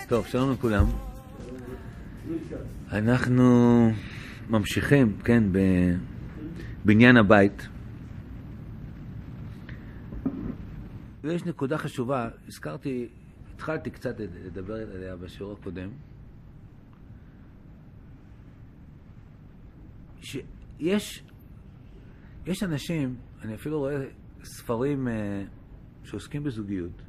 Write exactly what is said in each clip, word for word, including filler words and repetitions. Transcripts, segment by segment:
טוב, שלום לכולם. אנחנו ממשיכים, כן, בבניין הבית. ויש נקודה חשובה, הזכרתי, התחלתי קצת לדבר עליה בשיעור הקודם, שיש יש אנשים, אני אפילו רואה ספרים uh, שעוסקים בזוגיות,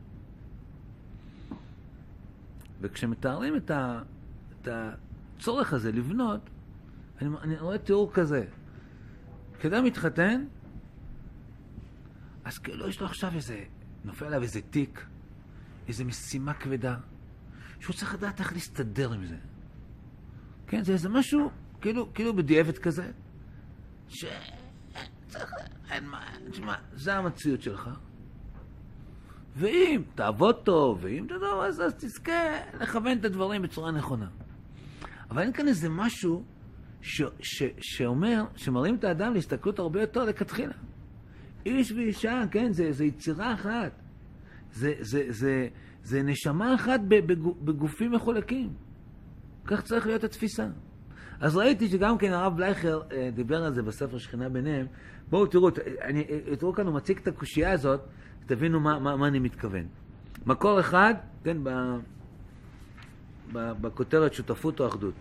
וכשמתארים את, ה, את הצורך הזה לבנות, אני, אני רואה תיאור כזה. כשאדם מתחתן, אז כאילו יש לו עכשיו איזה, נופל עליו איזה תיק, איזה משימה כבדה, שהוא צריך לדעת איך להסתדר עם זה. כן, זה איזה משהו, כאילו, כאילו בדיעבד כזה, ש... צריך, אין מה, תשמע, זה המציאות שלך. ואם תעבוד טוב, ואם תדעו, אז, אז תזכה לכוון את הדברים בצורה נכונה. אבל אין כאן איזה משהו ש, ש, שאומר, שמראים את האדם להסתכלות הרבה יותר לכתחילה. איש ואישה, כן, זה, זה יצירה אחת. זה, זה, זה, זה נשמה אחת בגופים מחולקים. כך צריך להיות התפיסה. אז ראיתי שגם כן הרב בלייכר דיבר על זה בספר שכינה ביניהם. בואו תראו, אני, תראו כאן הוא מציג את הקושייה הזאת, תבינו מה, מה, מה אני מתכוון. מקור אחד, כן, ב, ב, בכותרת שותפות או אחדות.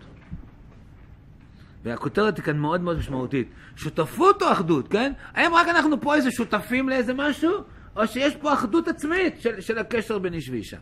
והכותרת היא כאן מאוד מאוד משמעותית. שותפות או אחדות, כן? האם רק אנחנו פה איזה שותפים לאיזה משהו, או שיש פה אחדות עצמית של, של הקשר בין איש ואישה?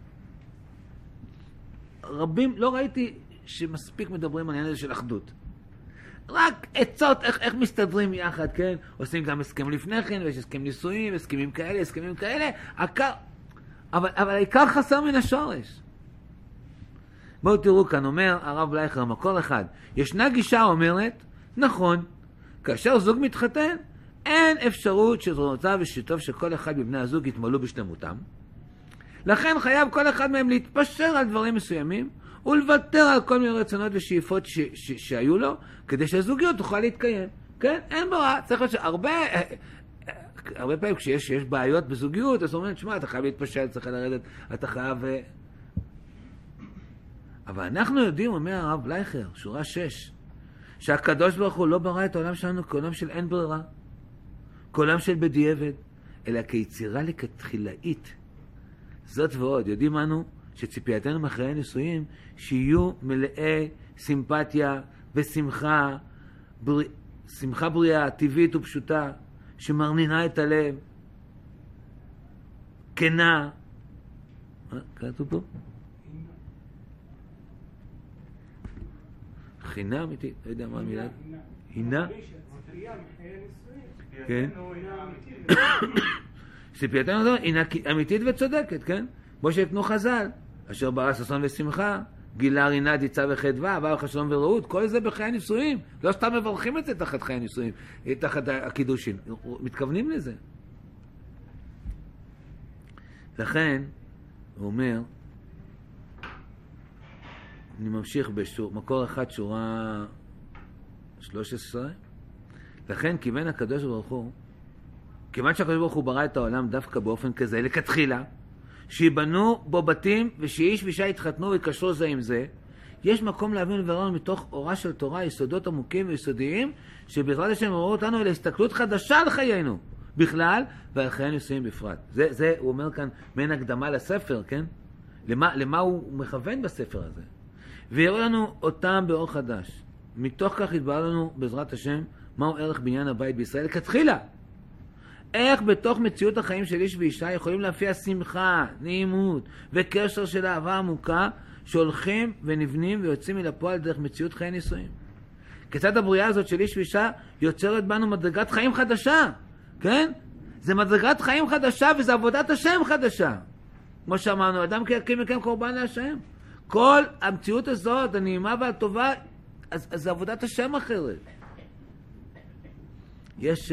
רבים, לא ראיתי שמספיק מדברים על העניין הזה של אחדות. רק עצות איך, איך מסתדרים יחד, כן? עושים גם הסכם לפני כן, ויש הסכם נישואים, הסכמים כאלה, הסכמים כאלה. עקר... אבל, אבל העיקר חסר מן השורש. בואו תראו כאן, אומר הרב בלייכר, מקור אחד. ישנה גישה אומרת, נכון, כאשר זוג מתחתן, אין אפשרות שזרונותיו ושיטוב שכל אחד מבני הזוג יתמלאו בשלמותם. לכן חייב כל אחד מהם להתפשר על דברים מסוימים, ולוותר על כל מיני רצונות ושאיפות ש- ש- שהיו לו, כדי שהזוגיות תוכל להתקיים. כן? אין ברירה. צריך להיות שהרבה, הרבה פעמים כשיש שיש בעיות בזוגיות, אז אומרים, תשמע, אתה חייב להתפשר, צריך לרדת, אתה חייב... אבל אנחנו יודעים, אומר הרב בלייכר, שורה שש, שהקדוש ברוך הוא לא ברא את העולם שלנו כעולם של אין ברירה, כעולם של בדיעבד, אלא כיצירה לכתחילאית. זאת ועוד, יודעים אנו שציפייתנו מאחורי נישואים שיהיו מלאי סימפתיה ושמחה, בר... שמחה בריאה, טבעית ופשוטה, שמרנינה את הלב, כנה. מה? קראתו פה? חינה אמיתית, לא יודע מה המילה. הינה? כן. ציפייתנו הינה אמיתית וצודקת, כן? בו שיתנו חז"ל, אשר ברא ששון ושמחה, גילה רינה דיצה וחדווה, עבר חשלום ורעות, כל זה בחיי הנישואים. לא סתם מברכים את זה תחת חיי הנישואים, תחת הקידושין. מתכוונים לזה. לכן, הוא אומר, אני ממשיך במקור אחד, שורה שלוש עשרה. לכן, כיוון הקדוש ברוך הוא, כיוון שהקדוש ברוך הוא ברא את העולם דווקא באופן כזה, לכתחילה, שיבנו בו בתים ושאיש ואישה יתחתנו ויקשרו זה עם זה, יש מקום להבין ולברר מתוך אורה של תורה יסודות עמוקים ויסודיים, שבעזרת השם אמרו אותנו אל הסתכלות חדשה על חיינו בכלל, ועל חיי הנישואים בפרט. זה, זה, הוא אומר כאן, מעין הקדמה לספר, כן? למה, למה הוא מכוון בספר הזה? ויראו לנו אותם באור חדש. מתוך כך יתברר לנו בעזרת השם מהו ערך בניין הבית בישראל כתחילה. איך בתוך מציאות החיים של איש ואישה יכולים להפיע שמחה, נעימות וקשר של אהבה עמוקה שהולכים ונבנים ויוצאים מלפועל דרך מציאות חיי נישואים. כיצד הבריאה הזאת של איש ואישה יוצרת בנו מדרגת חיים חדשה, כן? זה מדרגת חיים חדשה וזה עבודת השם חדשה. כמו שאמרנו, אדם כי יקים מכם קורבן להשם. כל המציאות הזאת, הנעימה והטובה, אז, אז זה עבודת השם אחרת. יש...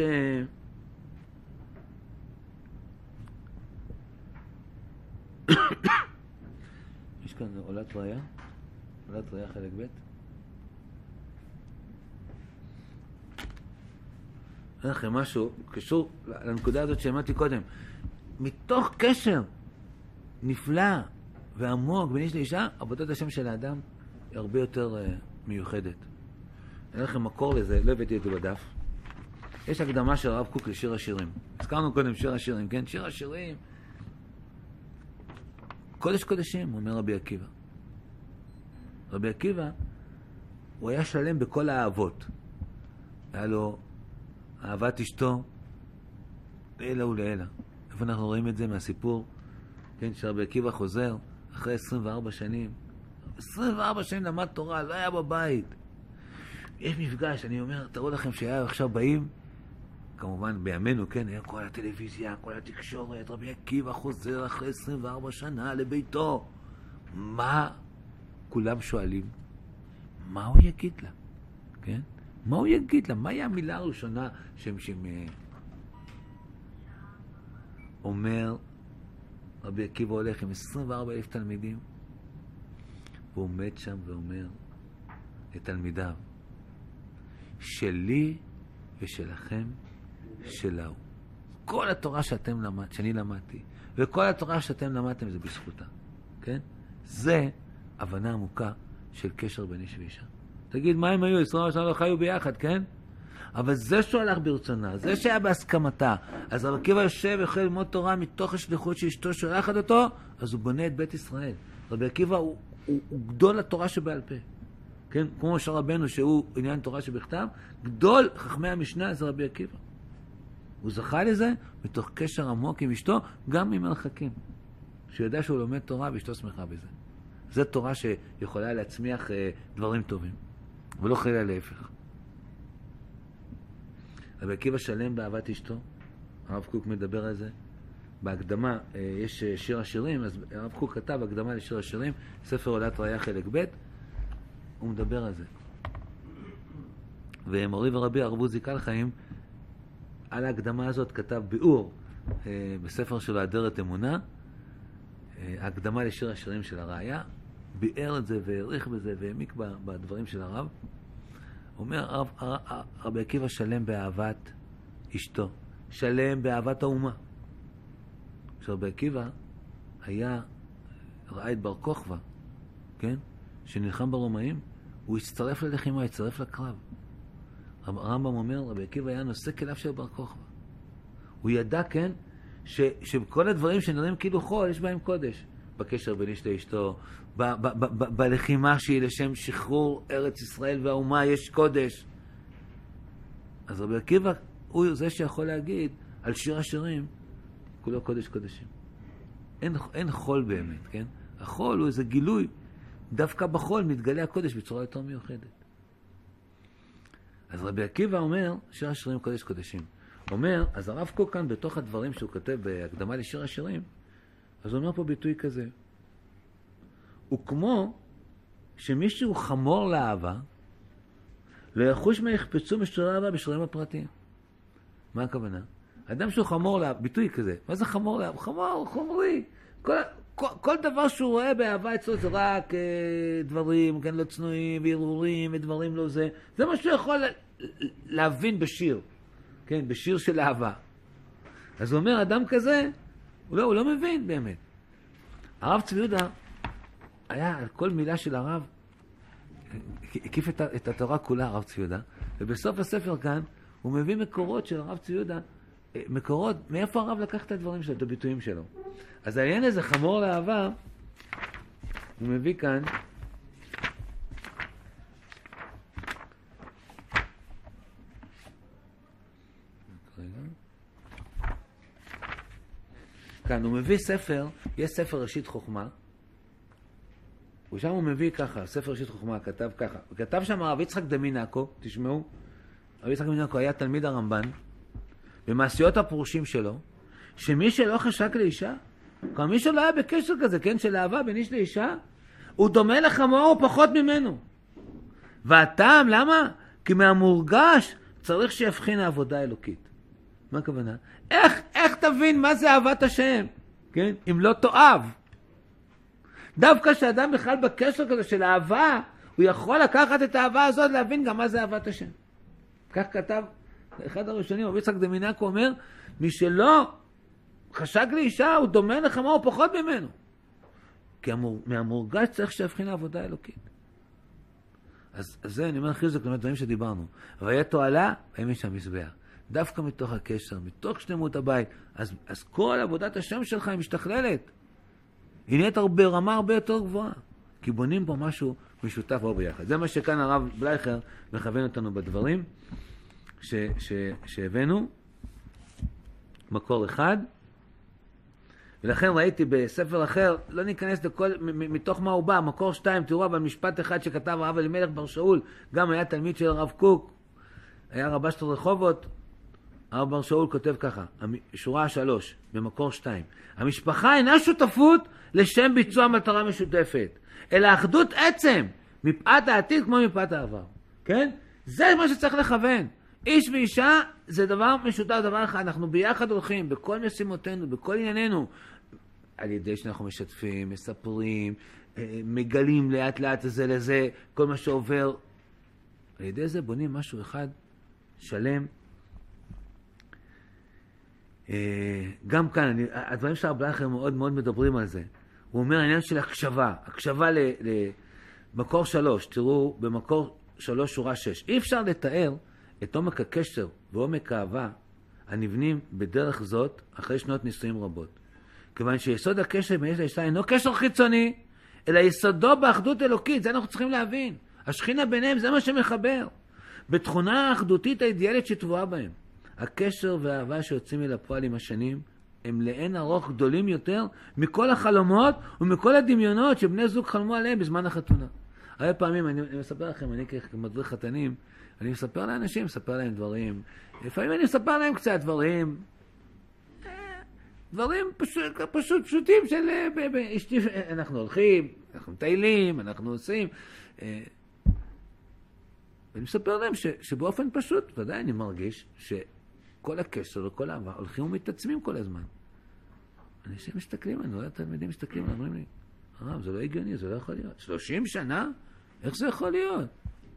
יש כאן עולת ראיה? עולת ראיה חלק ב'. אין לכם משהו קשור לנקודה הזאת שאמרתי קודם. מתוך קשר נפלא ועמוק בין איש לאישה, עבודת השם של האדם היא הרבה יותר uh, מיוחדת. אני לכם מקור לזה, לא הבאתי את זה בדף. יש הקדמה של הרב קוק לשיר השירים. הזכרנו קודם שיר השירים, כן? שיר השירים. קודש קודשים, אומר רבי עקיבא. רבי עקיבא, הוא היה שלם בכל האהבות. היה לו אהבת אשתו, לעילה ולעילה. איפה אנחנו רואים את זה מהסיפור? כן, שרבי עקיבא חוזר אחרי עשרים וארבע שנים. עשרים וארבע שנים למד תורה, לא היה בבית. יש מפגש, אני אומר, תראו לכם שהיה עכשיו באים, כמובן בימינו, כן, היה כל הטלוויזיה, כל התקשורת, רבי עקיבא חוזר אחרי עשרים וארבע שנה לביתו. מה? כולם שואלים, מה הוא יגיד לה? כן? מה הוא יגיד לה? מהי המילה הראשונה שם שם... אומר, רבי עקיבא הולך עם עשרים וארבעה אלף תלמידים, והוא עומד שם ואומר לתלמידיו, שלי ושלכם שלהו. כל התורה שאתם למד, שאני למדתי, וכל התורה שאתם למדתם זה בזכותה. כן? זה הבנה עמוקה של קשר בין איש ואישה. תגיד, מה הם היו? עשרים שנה לא חיו ביחד, כן? אבל זה שהוא הלך ברצונה, זה שהיה בהסכמתה, אז רבי עקיבא יושב ויכול ללמוד תורה מתוך השליחות שאשתו שולחת אותו, אז הוא בונה את בית ישראל. רבי עקיבא הוא, הוא, הוא גדול התורה שבעל פה. כן? כמו משה רבנו שהוא עניין תורה שבכתב, גדול חכמי המשנה זה רבי עקיבא. הוא זכה לזה מתוך קשר עמוק עם אשתו, גם ממרחקים. שהוא ידע שהוא לומד תורה ואשתו שמחה בזה. זו תורה שיכולה להצמיח אה, דברים טובים. ולא חלילה להפך. רבי עקיבא שלם באהבת אשתו, הרב קוק מדבר על זה. בהקדמה יש שיר השירים, אז הרב קוק כתב הקדמה לשיר השירים, ספר עולת ראיה חלק ב', הוא מדבר על זה. ומורי ורבי הרב עוזי קלחיים, על ההקדמה הזאת כתב ביאור בספר שלו אדרת אמונה, ההקדמה לשיר השירים של הראיה, ביאר את זה והעריך בזה והעמיק בדברים של הרב. אומר הרב, רבי עקיבא שלם באהבת אשתו, שלם באהבת האומה. כשרבי עקיבא היה, ראה את בר כוכבא, כן? שנלחם ברומאים, הוא הצטרף ללחימה, הצטרף לקרב. הרמב"ם אומר, רבי עקיבא היה נושא כליו של בר כוכבא. הוא ידע, כן, ש, שכל הדברים שנראים כאילו חול, יש בהם קודש. בקשר בין איש לאשתו, ב- ב- ב- ב- בלחימה שהיא לשם שחרור ארץ ישראל והאומה, יש קודש. אז רבי עקיבא הוא זה שיכול להגיד על שיר השירים, כולו קודש קודשים. אין, אין חול באמת, כן? החול הוא איזה גילוי, דווקא בחול מתגלה הקודש בצורה יותר מיוחדת. אז רבי עקיבא אומר, שיר השירים קודש קודשים. אומר, אז הרב קוק כאן בתוך הדברים שהוא כותב בהקדמה לשיר השירים, אז הוא אומר פה ביטוי כזה. הוא כמו שמישהו חמור לאהבה, לא יחוש מה יחפצו משירי אהבה בשירים הפרטיים. מה הכוונה? אדם שהוא חמור לאהבה, ביטוי כזה. מה זה חמור לאהבה? חמור, חומרי. כל, כל, כל דבר שהוא רואה באהבה אצלו זה רק אה, דברים, כן, לא צנועים, והרהורים, ודברים לא זה. זה מה שהוא יכול להבין בשיר. כן, בשיר של אהבה. אז הוא אומר, אדם כזה, הוא לא, הוא לא מבין באמת. הרב צבי יהודה היה על כל מילה של הרב, הקיף את, את התורה כולה, הרב צבי יהודה, ובסוף הספר כאן הוא מביא מקורות של הרב צבי יהודה, מקורות, מאיפה הרב לקח את הדברים שלו, את הביטויים שלו. אז העניין הזה חמור לאהבה, הוא מביא כאן, כאן הוא מביא ספר, יש ספר ראשית חוכמה, ושם הוא מביא ככה, ספר ראשית חוכמה, כתב ככה, וכתב שם הרב יצחק דמינקו, תשמעו, הרב יצחק דמינקו היה תלמיד הרמב"ן, במעשיות הפרושים שלו, שמי שלא חשק לאישה, כלומר מי שלא היה בקשר כזה, כן, של אהבה בין איש לאישה, הוא דומה לחמור ופחות ממנו. והטעם, למה? כי מהמורגש צריך שיבחין העבודה האלוקית. מה הכוונה? איך, איך תבין מה זה אהבת השם? כן? אם לא תאהב. דווקא שאדם בכלל בקשר כזה של אהבה, הוא יכול לקחת את האהבה הזאת להבין גם מה זה אהבת השם. כך כתב אחד הראשונים, רבי יצחק דמינקו אומר, מי שלא חשק לאישה הוא דומה לחמור פחות ממנו. כי המור, מהמורגש צריך שיבחין העבודה האלוקית. אז, אז זה, אני אומר הכי זה כלומר דברים שדיברנו. והיה תועלה, והם יש שם מזבח. דווקא מתוך הקשר, מתוך שלמות הבית, אז, אז כל עבודת השם שלך היא משתכללת. היא נהיית ברמה הרבה יותר גבוהה. כי בונים פה משהו משותף או ביחד. זה מה שכאן הרב בלייכר מכוון אותנו בדברים ש, ש, שהבאנו. מקור אחד. ולכן ראיתי בספר אחר, לא ניכנס לכל, מתוך מה הוא בא, מקור שתיים, תראו, אבל משפט אחד שכתב הרב אלימלך בר שאול, גם היה תלמיד של הרב קוק, היה רבה של רחובות, הרב בר שאול כותב ככה, שורה שלוש, במקור שתיים, המשפחה אינה שותפות לשם ביצוע מטרה משותפת, אלא אחדות עצם, מפאת העתיד כמו מפאת העבר. כן? זה מה שצריך לכוון. איש ואישה זה דבר משותף, דבר אחד. אנחנו ביחד הולכים בכל משימותינו, בכל ענייננו, על ידי שאנחנו משתפים, מספרים, מגלים לאט לאט זה לזה, כל מה שעובר. על ידי זה בונים משהו אחד שלם. גם כאן, אני, הדברים של הרב בלייכר מאוד מאוד מדברים על זה. הוא אומר העניין של הקשבה, הקשבה למקור שלוש, תראו במקור שלוש שורה שש. אי אפשר לתאר את עומק הקשר ועומק האהבה הנבנים בדרך זאת אחרי שנות נישואים רבות. כיוון שיסוד הקשר בין איש לאישה אינו קשר חיצוני, אלא יסודו באחדות אלוקית, זה אנחנו צריכים להבין. השכינה ביניהם זה מה שמחבר. בתכונה האחדותית האידיאלית שטבועה בהם. הקשר והאהבה שיוצאים אל הפועל עם השנים, הם לאין ארוך גדולים יותר מכל החלומות ומכל הדמיונות שבני זוג חלמו עליהם בזמן החתונה. הרבה פעמים, אני, אני מספר לכם, אני כמדריך חתנים, אני מספר לאנשים, מספר להם דברים. לפעמים אני מספר להם קצת דברים, דברים פשוט, פשוט פשוטים של אשתי, אנחנו הולכים, אנחנו מטיילים, אנחנו עושים. ואני מספר להם ש, שבאופן פשוט, ודאי אני מרגיש שכל הקשר וכל האהבה הולכים ומתעצמים כל הזמן. אנשים מסתכלים, אני רואה תלמידים מסתכלים, אומרים לי, הרב, זה לא הגיוני, זה לא יכול להיות. שלושים שנה? איך זה יכול להיות?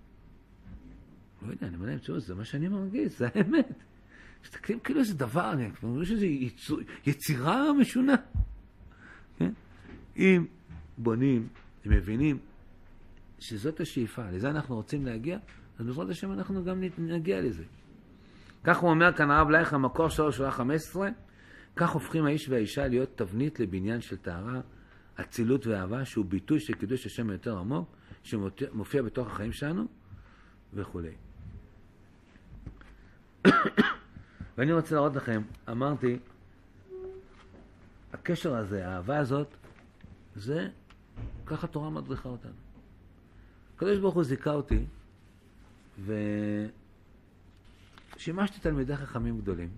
לא יודע, אני אומר להם, תראו, זה מה שאני מרגיש, זה האמת. מסתכלים כאילו איזה דבר, אני אומר שזה יצור, יצירה משונה. כן? אם בונים, אם מבינים שזאת השאיפה, לזה אנחנו רוצים להגיע, אז בעזרת השם אנחנו גם נגיע לזה. כך הוא אומר כאן הרב בלייכר, מקור שלוש שורה חמש עשרה, כך הופכים האיש והאישה להיות תבנית לבניין של טהרה, אצילות ואהבה, שהוא ביטוי של קידוש השם יותר עמוק, שמופיע בתוך החיים שלנו, וכו'. ואני רוצה להראות לכם, אמרתי, הקשר הזה, האהבה הזאת, זה, ככה תורה מדריכה אותנו. הקדוש ברוך הוא זיכה אותי, ושימשתי תלמידי חכמים גדולים,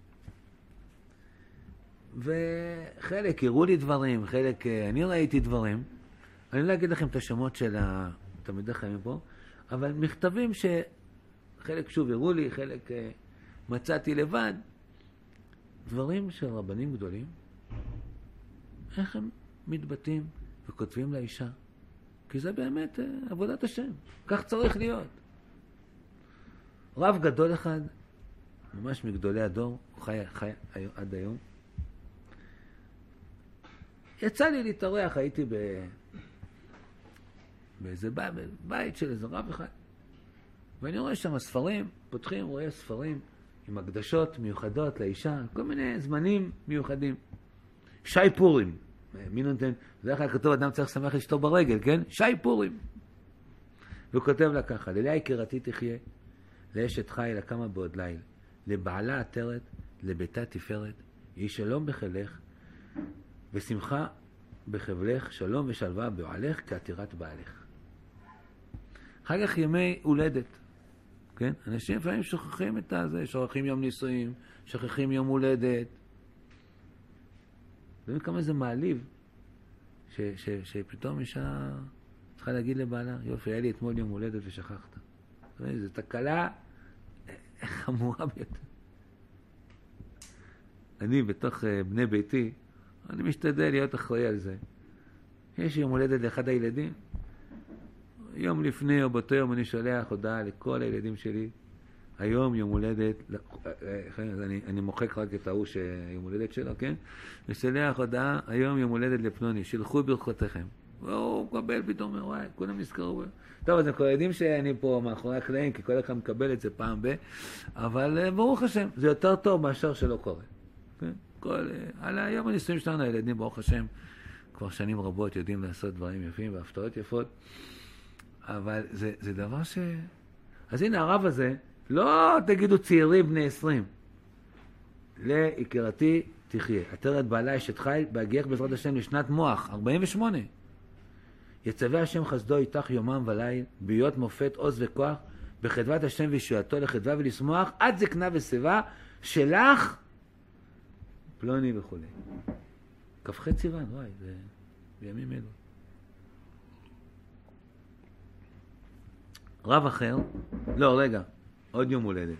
וחלק הראו לי דברים, חלק אני ראיתי דברים. אני לא אגיד לכם את השמות של התלמידי חכמים פה, אבל מכתבים שחלק שוב הראו לי, חלק מצאתי לבד, דברים של רבנים גדולים, איך הם מתבטאים וכותבים לאישה, כי זה באמת עבודת השם, כך צריך להיות. רב גדול אחד, ממש מגדולי הדור, הוא חי, חי עד היום, יצא לי להתארח, הייתי ב... באיזה בית, בית של איזה רב אחד, ואני רואה שם ספרים, פותחים, רואה ספרים עם הקדשות מיוחדות לאישה, כל מיני זמנים מיוחדים. שי פורים, מי נותן? זה איך כתוב, אדם צריך לשמח אשתו ברגל, כן? שי פורים. והוא כותב לה ככה, ללאה יקירתי תחיה, לאשת חיל הקמה בעוד ליל, לבעלה עטרת, לביתה תפארת, יהי שלום בחילך, ושמחה בחבלך, שלום ושלווה באוהלך כעתירת בעלך. אחר כך ימי הולדת, כן? אנשים לפעמים שוכחים את זה, שוכחים יום נישואים, שוכחים יום הולדת. ואין כמה זה מעליב, ש, ש, שפתאום אישה צריכה להגיד לבעלה, יופי, היה לי אתמול יום הולדת ושכחת. זו תקלה חמורה ביותר. אני בתוך בני ביתי, אני משתדל להיות אחראי על זה. יש יום הולדת לאחד הילדים, יום לפני או באותו יום אני שולח הודעה לכל הילדים שלי, היום יום הולדת, אני, אני מוחק רק את ההוא שיום הולדת שלו, כן? ושלח הודעה, היום יום הולדת לפלוני, שלחו ברכותיכם. והוא מקבל פתאום, וואי, כולם נזכרו. טוב, אז הם כבר יודעים שאני פה מאחורי הקלעים, כי כל אחד מקבל את זה פעם ב... אבל ברוך השם, זה יותר טוב מאשר שלא קורה. כן? כל, על היום הניסויים שלנו, הילדים, ברוך השם, כבר שנים רבות יודעים לעשות דברים יפים והפתעות יפות. אבל זה, זה דבר ש... אז הנה הרב הזה, לא תגידו צעירים בני עשרים. ליקירתי תחיה. עטרת בעלה אשת חיל, בהגיח בעזרת השם לשנת מוח, ארבעים ושמונה. יצווה השם חסדו איתך יומם וליל, בהיות מופת עוז וכוח, בחדוות השם וישועתו לחדווה ולשמוח, עד זקנה ושיבה, שלך פלוני וכו'. כ"ח סיוון, וואי, זה בימים אלו. רב אחר, לא, רגע, עוד יום הולדת.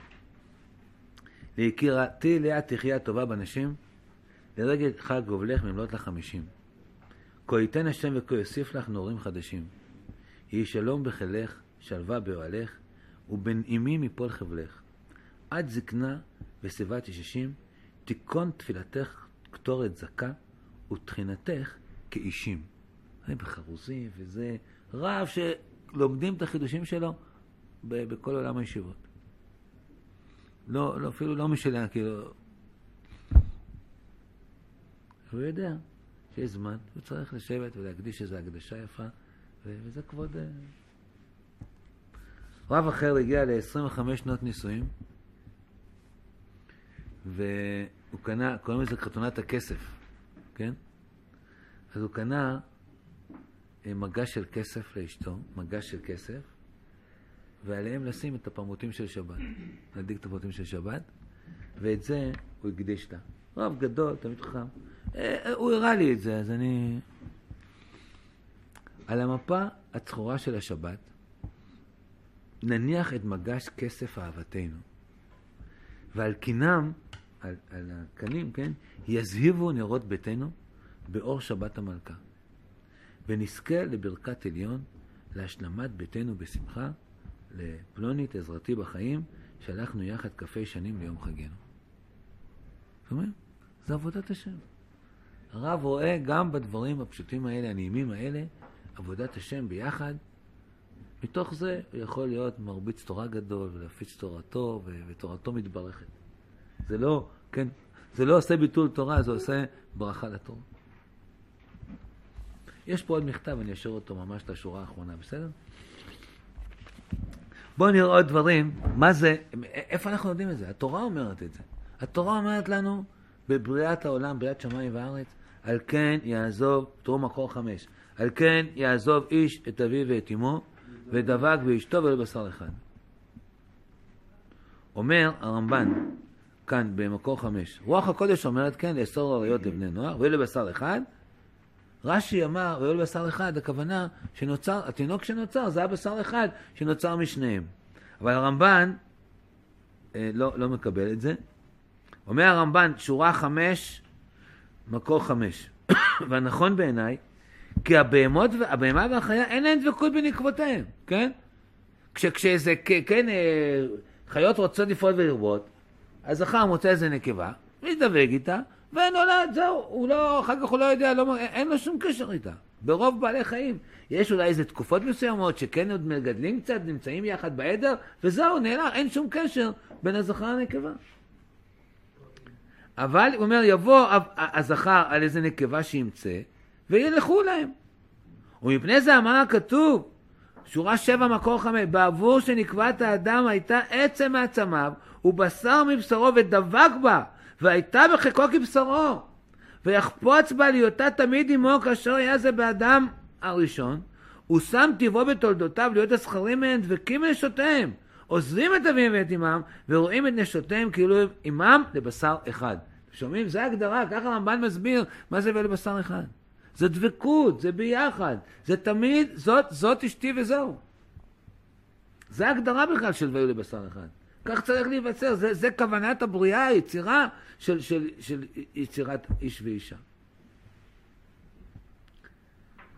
ליקירתי לאה תחיה טובה בנשים, לרגל חג גובלך ממלאת לך חמישים. כה ייתן השם וכה יוסיף לך נעורים חדשים. יהי שלום בחילך, שלווה באוהלך, ובנעימי מפול חבלך. עד זקנה ושיבת ישישים, תיקון תפילתך קטורת זכה, ותחינתך כאישים. זה בחרוזי, וזה רב שלומדים את החידושים שלו בכל עולם הישיבות. לא, לא, אפילו לא משלה, כאילו... הוא יודע שיש זמן, הוא צריך לשבת ולהקדיש איזו הקדשה יפה, וזה כבוד... רב אחר הגיע ל-עשרים וחמש שנות נישואים, והוא קנה, קוראים לזה חתונת הכסף, כן? אז הוא קנה מגש של כסף לאשתו, מגש של כסף, ועליהם לשים את הפרמוטים של שבת, להדליק את הפרמוטים של שבת, ואת זה הוא הקדיש לה. רב גדול, תמיד חכם. הוא הראה לי את זה, אז אני... על המפה הצחורה של השבת, נניח את מגש כסף אהבתנו, ועל קינם, על, על הקנים, כן, יזהיבו נרות ביתנו באור שבת המלכה, ונזכה לברכת עליון, להשלמת ביתנו בשמחה, לפלונית עזרתי בחיים, שהלכנו יחד כפי שנים ליום חגנו. זאת אומרת, זה עבודת השם. הרב רואה גם בדברים הפשוטים האלה, הנעימים האלה, עבודת השם ביחד. מתוך זה הוא יכול להיות מרביץ תורה גדול ולהפיץ תורתו, ותורתו מתברכת. זה לא, כן, זה לא עושה ביטול תורה, זה עושה ברכה לתורה. יש פה עוד מכתב, אני אשאיר אותו ממש לשורה האחרונה, בסדר? בואו נראה עוד דברים, מה זה, איפה אנחנו יודעים את זה? התורה אומרת את זה. התורה אומרת לנו, בבריאת העולם, בריאת שמיים וארץ, על כן יעזוב, תראו מקור חמש, על כן יעזוב איש את אביו ואת אמו, ודבק באשתו ולא בשר אחד. אומר הרמב"ן, כאן במקור חמש, רוח הקודש אומרת כן, לאסור עריות לבני נוער, ולא בשר אחד. רש"י אמר, ולא בשר אחד, הכוונה שנוצר, התינוק שנוצר, זה היה בשר אחד שנוצר משניהם. אבל הרמב"ן אה, לא, לא מקבל את זה. אומר הרמב"ן, שורה חמש, מקור חמש. והנכון בעיניי, כי הבהמות, הבהמה והחיה אין להן דבקות בנקבותיהם, כן? כש, כשזה, כן, חיות רוצות לפעול ולרבות, אז זכר מוצא איזה נקבה, מתדבק איתה, ונולד, זהו, הוא לא, אחר כך הוא לא יודע, לא, אין לו שום קשר איתה. ברוב בעלי חיים. יש אולי איזה תקופות מסוימות שכן עוד מגדלים קצת, נמצאים יחד בעדר, וזהו, נעלם, אין שום קשר בין הזכר לנקבה. אבל, הוא אומר, יבוא הזכר על איזה נקבה שימצא, וילכו להם. ומפני זה אמר הכתוב, שורה שבע מקור חמש, בעבור שנקבת האדם הייתה עצם מעצמיו, ובשר מבשרו ודבק בה, והייתה בחיקו כבשרו, ויחפוץ בה להיותה תמיד עמו כאשר היה זה באדם הראשון, ושם טבעו בתולדותיו להיות הזכרים מהן דבקים לנשותיהם, עוזבים את אביהם ואת אמם, ורואים את נשותיהם כאילו עמם לבשר אחד. שומעים? זה הגדרה, ככה הרמב"ן מסביר מה זה ולבשר אחד. זה דבקות, זה ביחד, זה תמיד, זאת, זאת אשתי וזהו. זה הגדרה בכלל של ויהיו לבשר אחד. כך צריך להיווצר, זה, זה כוונת הבריאה, היצירה של, של, של יצירת איש ואישה.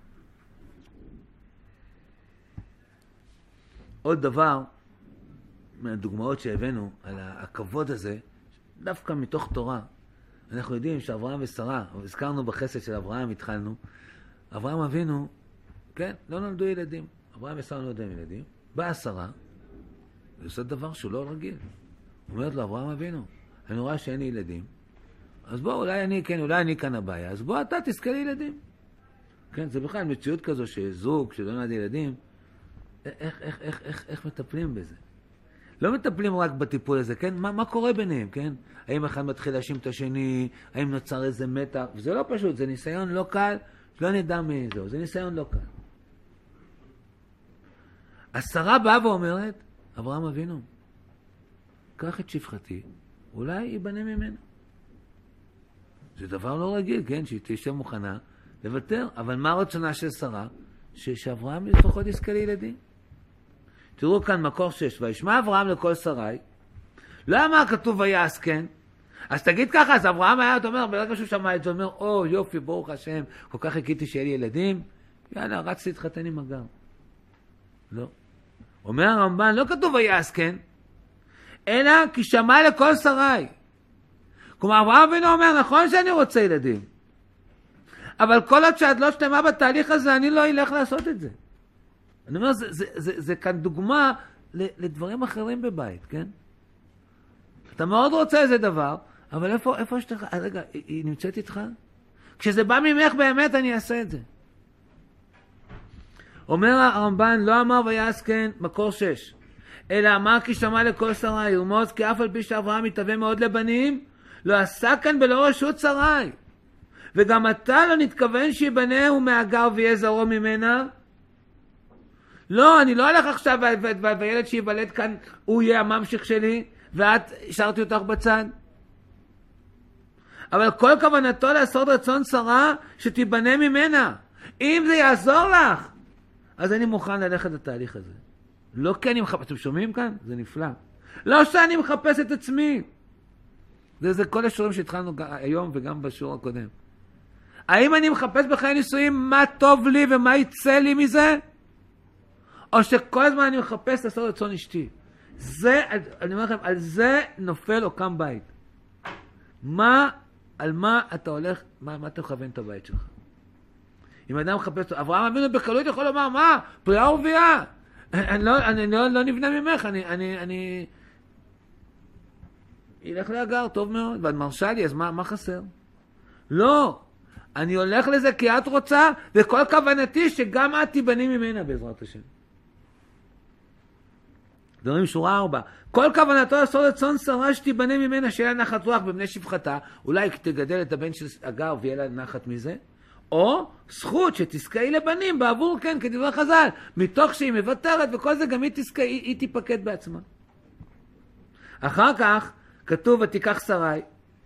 עוד דבר מהדוגמאות שהבאנו על הכבוד הזה, דווקא מתוך תורה, אנחנו יודעים שאברהם ושרה, הזכרנו בחסד של אברהם, התחלנו, אברהם אבינו, כן, לא נולדו ילדים, אברהם ושרה לא נולדים ילדים, באה שרה, ועושה דבר שהוא לא רגיל. אומרת לו, אברהם אבינו, אני רואה שאין לי ילדים, אז בוא, אולי אני, כן, אולי אני כאן הבעיה, אז בוא, אתה תזכה לי ילדים. כן, זה בכלל מציאות כזו שזוג, שלא נולד ילדים, איך, איך, איך, איך, איך מטפלים בזה? לא מטפלים רק בטיפול הזה, כן? מה, מה קורה ביניהם, כן? האם אחד מתחיל להאשים את השני, האם נוצר איזה מתח, וזה לא פשוט, זה ניסיון לא קל, לא נדע מאיזו, זה ניסיון לא קל. השרה באה ואומרת, אברהם אבינו, קח את שפחתי, אולי ייבנה ממנו. זה דבר לא רגיל, כן? שהיא תשב מוכנה לוותר, אבל מה רצונה של שרה? שאברהם לפחות יזכה לילדים. תראו כאן מקור שש, וישמע אברהם לכל שרי, לא אמר כתוב ויעש כן, אז תגיד ככה, אז אברהם היה, אתה אומר, ברגע שהוא שמע את זה, אומר, או יופי, ברוך השם, כל כך הקיתי שיהיה לי ילדים, יאללה, רץ להתחתן עם הגר. לא. אומר הרמב"ן, לא כתוב ויעש כן, אלא כי שמע לכל שרי. כלומר, אברהם אבינו אומר, נכון שאני רוצה ילדים, אבל כל עוד שאת לא שלמה בתהליך הזה, אני לא אלך לעשות את זה. אני אומר, זה, זה, זה, זה כאן דוגמה לדברים אחרים בבית, כן? אתה מאוד רוצה איזה דבר, אבל איפה, איפה שאתה... רגע, היא, היא נמצאת איתך? כשזה בא ממך באמת, אני אעשה את זה. אומר הרמב"ן, לא אמר ויעש כן, מקור שש, אלא אמר כי שמע לכל שרי, ירמוז כי אף על פי שאברהם מתהווה מאוד לבנים, לא עשה כאן בלא רשות שרי. וגם אתה לא נתכוון שיבנהו מהגר ויהיה זרעו ממנה? לא, אני לא הולך עכשיו, והילד שיוולד כאן, הוא יהיה הממשיך שלי, ואת השארתי אותך בצד. אבל כל כוונתו לעשות רצון שרה, שתיבנה ממנה. אם זה יעזור לך, אז אני מוכן ללכת לתהליך הזה. לא כי אני מחפש, אתם שומעים כאן? זה נפלא. לא שאני מחפש את עצמי. זה, זה כל השיעורים שהתחלנו היום וגם בשיעור הקודם. האם אני מחפש בחיי נישואים מה טוב לי ומה יצא לי מזה? או שכל הזמן אני מחפש לעשות רצון אשתי. זה, אני אומר לכם, על זה נופל או קם בית. מה, על מה אתה הולך, מה, מה אתה מכוון את הבית שלך? אם אדם מחפש, אברהם אבינו בקלות יכול לומר, מה? פריאה ורבייה. אני לא, אני לא, לא נבנה ממך, אני, אני, אני... ילך להגר, טוב מאוד, ואת מרשה לי, אז מה, מה חסר? לא. אני הולך לזה כי את רוצה, וכל כוונתי שגם את תיבני ממנה בעזרת השם. דברים שורה ארבע. כל כוונתו לעשות רצון שרה שתיבנה ממנה, שיהיה לה נחת רוח בבני שפחתה, אולי תגדל את הבן של הגר ויהיה לה נחת מזה, או זכות שתזכאי לבנים בעבור כן, כדברי חז"ל, מתוך שהיא מוותרת וכל זה גם היא תזכאי, היא, היא תיפקד בעצמה. אחר כך כתוב ותיקח שרי,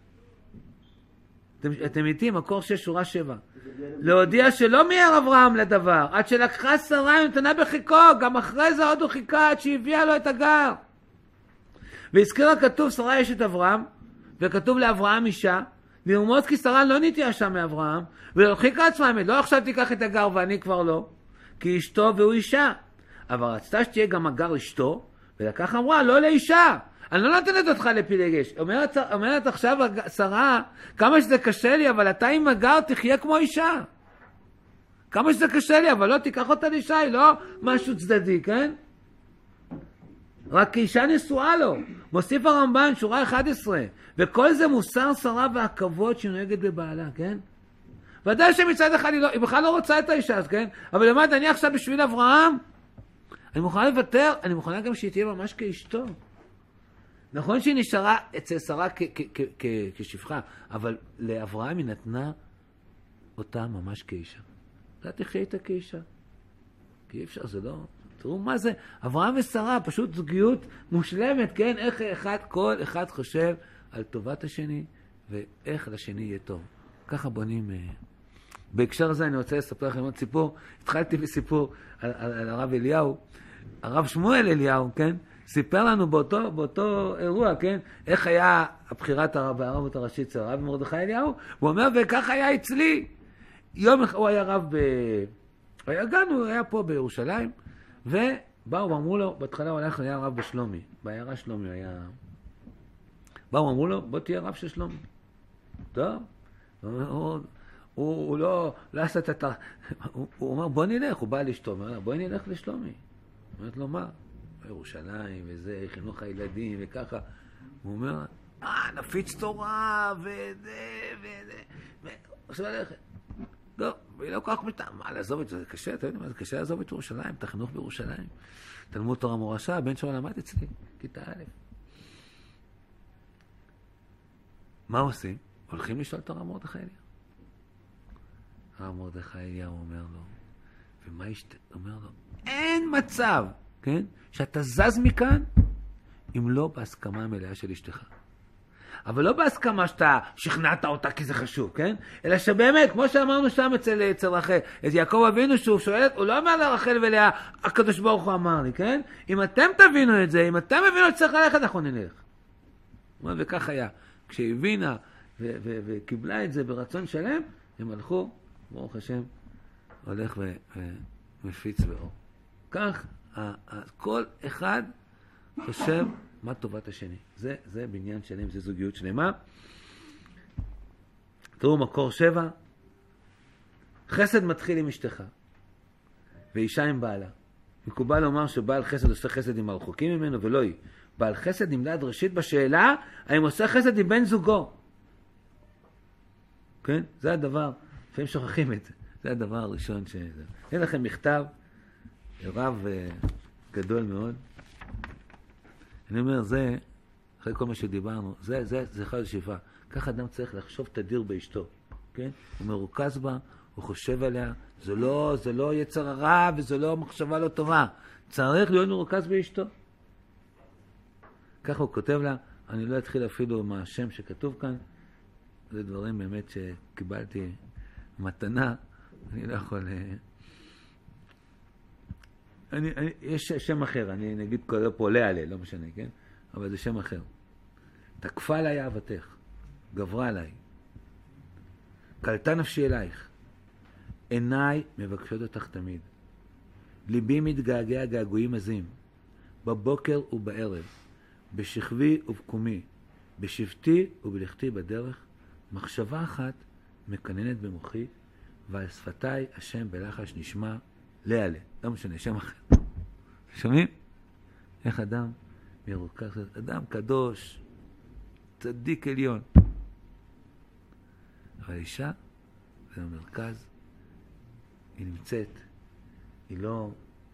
אתם, אתם איתי, מקור שש שורה שבע, להודיע שלא מיהר אברהם לדבר, עד שלקחה שרה היא נתנה בחיקו, גם אחרי זה עוד הוא חיכה עד שהביאה לו את הגר. והזכיר הכתוב שרה יש את אברהם, וכתוב לאברהם אישה, לרמוז כי שרה לא נתייאשה מאברהם, ולא חיכה עצמה, לא עכשיו תיקח את הגר ואני כבר לא, כי אשתו והוא אישה. אבל רצתה שתהיה גם הגר אשתו, ולקח אמרה לא לאישה, אני לא נותנת אותך לפילגש. אומרת, אומרת עכשיו שרה, כמה שזה קשה לי, אבל אתה עם הגר תחיה כמו אישה. כמה שזה קשה לי, אבל לא תיקח אותה לאישה, היא לא משהו צדדי, כן? רק כאישה נשואה לו. מוסיף הרמב"ן, שורה אחת עשרה. וכל זה מוסר שרה והכבוד שנוהגת בבעלה, כן? ודאי שמצד אחד היא, לא, היא בכלל לא רוצה את האישה, אז כן? אבל למד, אני עכשיו בשביל אברהם, אני מוכנה לוותר, אני מוכנה גם שהיא תהיה ממש כאשתו. נכון שהיא נשארה אצל שרה כשפחה, אבל לאברהם היא נתנה אותה ממש כאישה. אתה תחיה איתה כאישה. כי אי אפשר, זה לא... תראו מה זה, אברהם ושרה, פשוט זוגיות מושלמת, כן? איך אחד, כל אחד חושב על טובת השני, ואיך לשני יהיה טוב. ככה בונים... בהקשר הזה אני רוצה לספר לכם עוד סיפור. התחלתי בסיפור על, על, על הרב אליהו, הרב שמואל אליהו, כן? סיפר לנו באותו, באותו אירוע, כן? איך היה הבחירת הרב, הרבות הראשית של הרב מרדכי אליהו, הוא אומר, וכך היה אצלי. יום הוא היה רב ב... היה גן, הוא היה פה בירושלים, באו ואמרו לו, בהתחלה הוא הלך, היה רב בשלומי, בעיירה שלומי היה... באו ואמרו לו, בוא תהיה רב של שלומי. טוב, הוא, הוא, הוא, הוא לא, לא עשה את ה... הוא, הוא אומר, בוא נלך, הוא בא לאשתו, הוא אומר, בוא נלך לשלומי. הוא אומרת לו, מה? ירושלים וזה, חינוך הילדים וככה. הוא אומר, אה, נפיץ תורה וזה וזה. ועכשיו ללכת. לא, והיא לא כל כך מטעם, מה, לעזוב את זה, זה קשה, אתה יודע מה, זה קשה לעזוב את ירושלים, את החינוך בירושלים. תלמוד תורה מורשה, הבן שלו למד אצלי, כיתה א'. מה עושים? הולכים לשאול את הרב מרדכי אליהו. הרב מרדכי אליהו אומר לו, ומה ישת... אומר לו, אין מצב, כן, שאתה זז מכאן, אם לא בהסכמה מלאה של אשתך. אבל לא בהסכמה שאתה שכנעת אותה כי זה חשוב, כן? אלא שבאמת, כמו שאמרנו שם אצל, אצל רחל, את יעקב אבינו שהוא שואל, הוא לא אומר לרחל ולאה, הקדוש ברוך הוא אמר לי, כן? אם אתם תבינו את זה, אם אתם מבינו את צריך ללכת, אנחנו נלך. וכך היה. כשהבינה ו- ו- וקיבלה את זה ברצון שלם, הם הלכו, ברוך השם, הולך ומפיץ באור. כך, כל אחד חושב מה טובת השני. זה, זה בניין שלם, זה זוגיות שלמה. תראו, מקור שבע, חסד מתחיל עם אשתך, ואישה עם בעלה. מקובל לומר שבעל חסד עושה חסד עם הרחוקים ממנו, ולא היא. בעל חסד נמדד ראשית בשאלה, האם עושה חסד עם בן זוגו. כן? זה הדבר, לפעמים שוכחים את זה. זה הדבר הראשון ש... אין לכם מכתב, רב uh, גדול מאוד. אני אומר, זה, אחרי כל מה שדיברנו, זה, זה, זה חייב שאיפה. כך אדם צריך לחשוב תדיר באשתו, כן? הוא מרוכז בה, הוא חושב עליה, זה לא, זה לא יצר הרע וזה לא מחשבה לא טובה. צריך להיות מרוכז באשתו. ככה הוא כותב לה, אני לא אתחיל אפילו עם השם שכתוב כאן, זה דברים באמת שקיבלתי מתנה, אני לא יכול... אני, אני, יש שם אחר, אני נגיד קורא פה עולה עליה, לא משנה, כן? אבל זה שם אחר. תקפה עליי אהבתך, גברה עליי, קלטה נפשי אלייך, עיניי מבקשות אותך תמיד, ליבי מתגעגע געגועים עזים, בבוקר ובערב, בשכבי ובקומי, בשבתי ובלכתי בדרך, מחשבה אחת מקננת במוחי, ועל שפתיי השם בלחש נשמע לעלה. לא משנה, שם אחר. שומעים? איך אדם מרוכז, אדם קדוש, צדיק עליון. אבל אישה, זה המרכז, היא נמצאת, היא לא...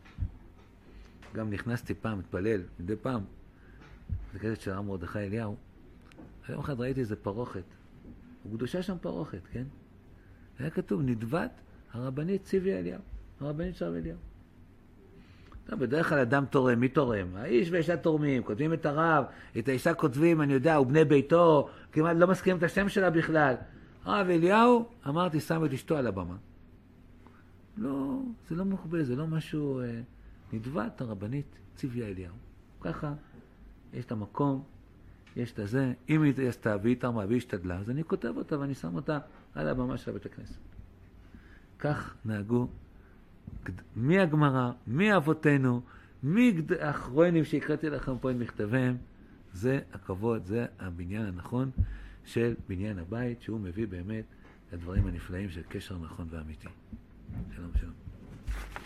גם נכנסתי פעם, מתפלל, מדי פעם, זה כזה של הרב מרדכי אליהו, היום אחד ראיתי איזה פרוכת, וקדושה שם פרוכת, כן? היה כתוב, נדבת הרבנית ציבי אליהו, הרבנית של הרב אליהו. טוב, בדרך כלל אדם תורם, מי תורם? האיש והאישה תורמים, כותבים את הרב, את האישה כותבים, אני יודע, הוא בני ביתו, כמעט לא מסכים את השם שלה בכלל. הרב אליהו, אמרתי, שם את אשתו על הבמה. לא, זה לא מוכבל, זה לא משהו... אה, נדבת הרבנית ציבי אליהו. ככה, יש את המקום, יש את הזה, אם היא עשתה והיא תרמה והיא השתדלה, אז אני כותב אותה ואני שם אותה על הבמה של בית הכנסת. כך נהגו מי הגמרא, מי אבותינו, מי האחרונים שהקראתי לכם פה את מכתביהם, זה הכבוד, זה הבניין הנכון של בניין הבית, שהוא מביא באמת לדברים הנפלאים של קשר נכון ואמיתי. שלום שלום.